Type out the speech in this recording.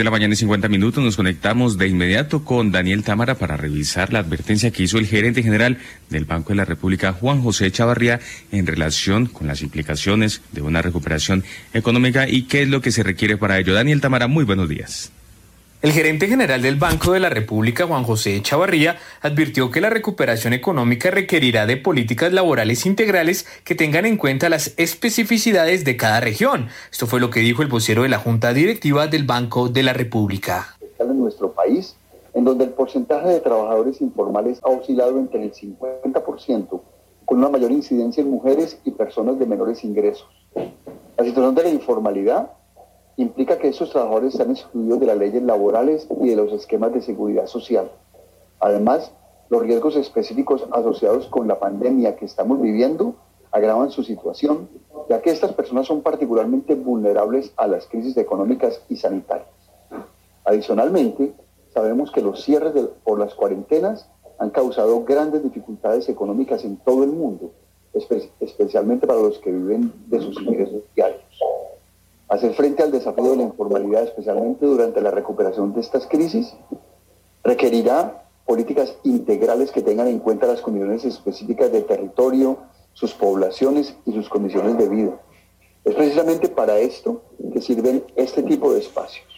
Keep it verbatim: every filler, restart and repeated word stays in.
De la mañana y cincuenta minutos nos conectamos de inmediato con Daniel Támara para revisar la advertencia que hizo el gerente general del Banco de la República, Juan José Echavarría, en relación con las implicaciones de una recuperación económica y qué es lo que se requiere para ello. Daniel Támara, muy buenos días. El gerente general del Banco de la República, Juan José Echavarría, advirtió que la recuperación económica requerirá de políticas laborales integrales que tengan en cuenta las especificidades de cada región. Esto fue lo que dijo el vocero de la Junta Directiva del Banco de la República. En nuestro país, en donde el porcentaje de trabajadores informales ha oscilado entre el cincuenta por ciento, con una mayor incidencia en mujeres y personas de menores ingresos. La situación de la informalidad implica que estos trabajadores están excluidos de las leyes laborales y de los esquemas de seguridad social. Además, los riesgos específicos asociados con la pandemia que estamos viviendo agravan su situación, ya que estas personas son particularmente vulnerables a las crisis económicas y sanitarias. Adicionalmente, sabemos que los cierres de, por las cuarentenas han causado grandes dificultades económicas en todo el mundo, espe- especialmente para los que viven de sus ingresos diarios. Hacer frente al desafío de la informalidad, especialmente durante la recuperación de estas crisis, requerirá políticas integrales que tengan en cuenta las condiciones específicas del territorio, sus poblaciones y sus condiciones de vida. Es precisamente para esto que sirven este tipo de espacios.